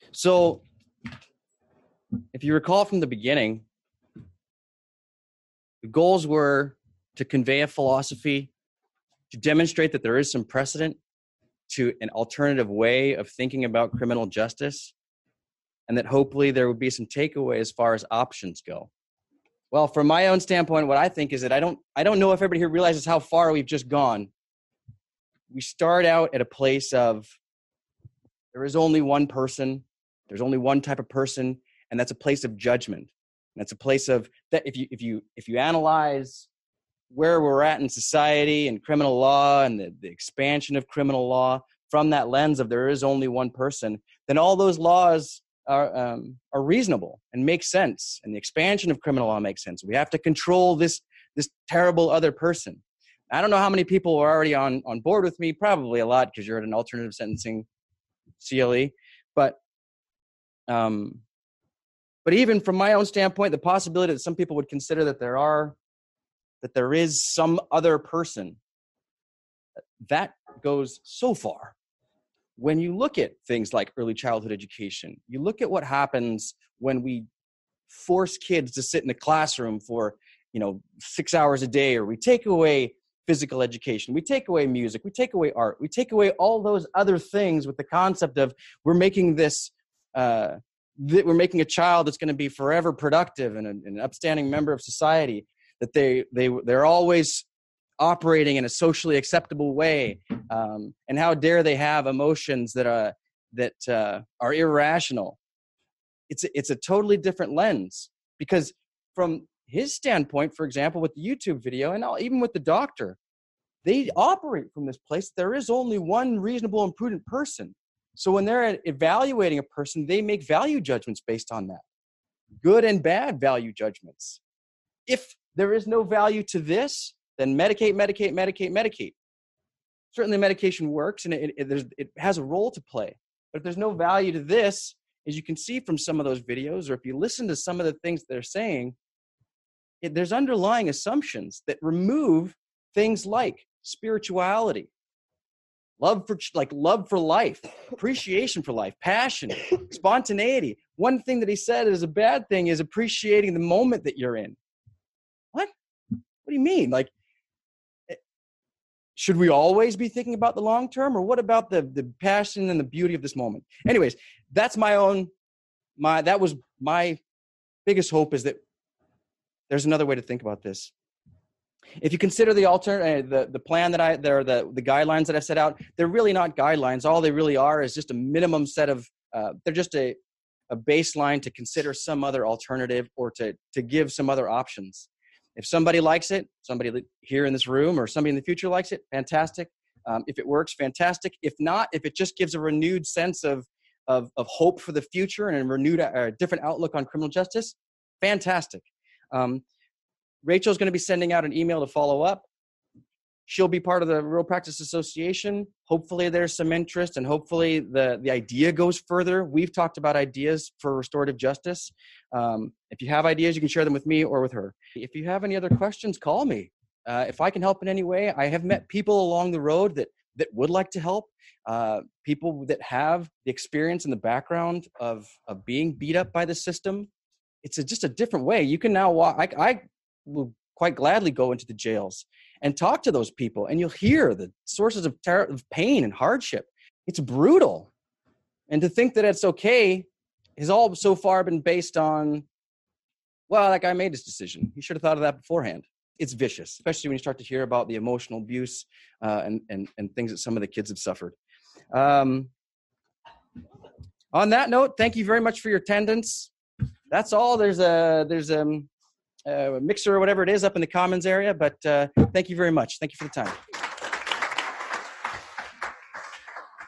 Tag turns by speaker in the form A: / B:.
A: So if you recall from the beginning, the goals were to convey a philosophy, to demonstrate that there is some precedent to an alternative way of thinking about criminal justice, and that hopefully there would be some takeaway as far as options go. Well, from my own standpoint, what I think is that I don't know if everybody here realizes how far we've just gone. We start out at a place of there is only one person, there's only one type of person, and that's a place of judgment. And that's a place of that if you analyze where we're at in society and criminal law and the expansion of criminal law from that lens of there is only one person, then all those laws are reasonable and make sense. And the expansion of criminal law makes sense. We have to control this terrible other person. I don't know how many people are already on board with me, probably a lot because you're at an alternative sentencing CLE. But even from my own standpoint, the possibility that some people would consider that there is some other person, that goes so far. When you look at things like early childhood education, you look at what happens when we force kids to sit in the classroom for 6 hours a day, or we take away physical education, we take away music, we take away art, we take away all those other things with the concept of we're making this we're making a child that's going to be forever productive and an upstanding member of society, that they're always operating in a socially acceptable way, and how dare they have emotions that are irrational. It's a totally different lens, because from his standpoint, for example, with the YouTube video and even with the doctor, they operate from this place. There is only one reasonable and prudent person. So when they're evaluating a person, they make value judgments based on that. Good and bad value judgments. If there is no value to this, then medicate. Certainly medication works and it has a role to play. But if there's no value to this, as you can see from some of those videos, or if you listen to some of the things they're saying, there's underlying assumptions that remove things like spirituality, love for life, appreciation for life, passion, spontaneity. One thing that he said is a bad thing is appreciating the moment that you're in. What do you mean? Like, should we always be thinking about the long term, or what about the passion and the beauty of this moment? Anyways, that's that was my biggest hope, is that there's another way to think about this. If you consider the plan the guidelines that I set out, they're really not guidelines. All they really are is just a minimum set of, they're just a baseline to consider some other alternative, or to give some other options. If somebody likes it, somebody here in this room or somebody in the future likes it, fantastic. If it works, fantastic. If not, if it just gives a renewed sense of hope for the future and a renewed, different outlook on criminal justice, fantastic. Rachel's going to be sending out an email to follow up. She'll be part of the Real Practice Association. Hopefully there's some interest, and hopefully the idea goes further. We've talked about ideas for restorative justice. If you have ideas, you can share them with me or with her. If you have any other questions, call me. If I can help in any way, I have met people along the road that would like to help, people that have the experience and the background of being beat up by the system. It's just a different way. You can now walk. I will quite gladly go into the jails and talk to those people, and you'll hear the sources of pain and hardship. It's brutal. And to think that it's okay has all so far been based on, well, that guy made this decision. He should have thought of that beforehand. It's vicious, especially when you start to hear about the emotional abuse and things that some of the kids have suffered. On that note, thank you very much for your attendance. That's all. There's a mixer or whatever it is up in the commons area, but thank you very much. Thank you for the time.